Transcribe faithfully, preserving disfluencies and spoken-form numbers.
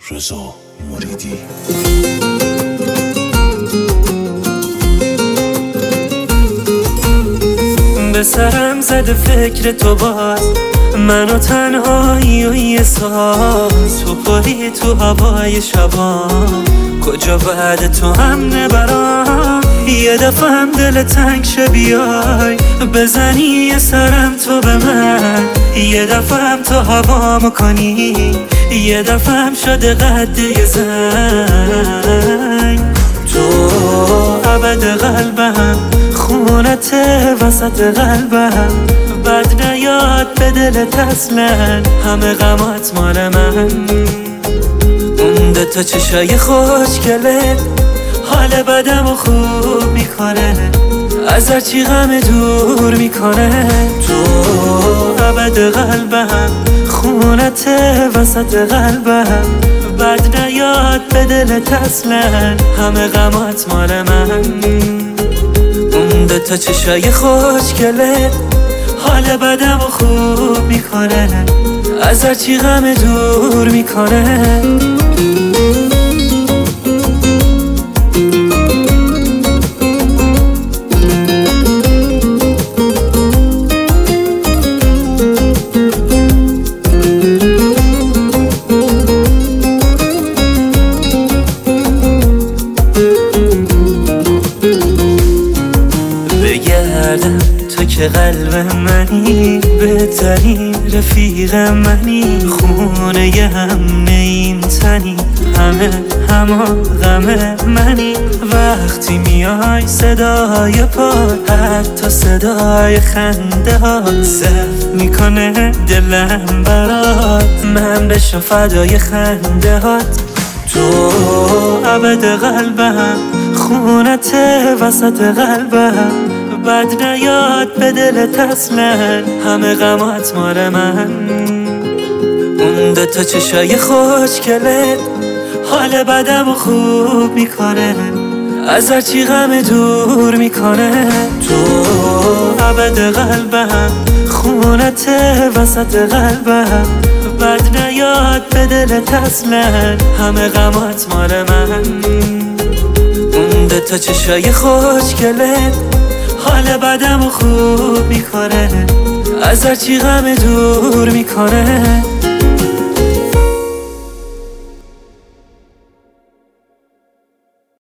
رضا مریدی. به سرم زده فکر تو باز، منو تنهایی و یه ساز، تو پری تو هوای شبان، کجا بعد تو هم نبرام. یه دفعه هم دل تنگ شه بیای بزنی یه سرم تو به من، یه دفعه هم تو هوامو کنی، یه دفعه هم شده قد یه زنگ. تو ابد قلبم، خونت وسط قلبم، بد نیاد به دلت اصلا، همه غمات مال من. اون دوتا چشای خوشگلت حال بدم و خوب میکنه، از هرچی غم دور میکنه. تو ابد قلبم، خونت وسط قلبم، بد نیاد به دلت اصلا، همه غمات مال من. اون دوتا چشای خوشگلت حال بدم و خوب میکنه، از هرچی غم دور میکنه. بگردم تو که قلب منی، بهترین رفیق منی، خونه ی هم نیم تنی، همه همه غم منی. وقتی میای صدای پاد، حتی صدای خنده ها صرف میکنه دلم برات، من بشم فدای خنده هات. تو ابد قلبم، خونت وسط قلبم، بد نیاد به دلت اصلا، همه غمات مال من. اون دوتا چشای خوشگلت حال بدم و خوب میکنه، از هرچی غم دور میکنه. تو ابد قلبم، خونت وسط قلبم، بد نیاد به دلت اصلا، همه غمات مال من. اون دوتا چشای خوشگلت حال بدم و خوب میکنه، از هرچی غم دور میکنه.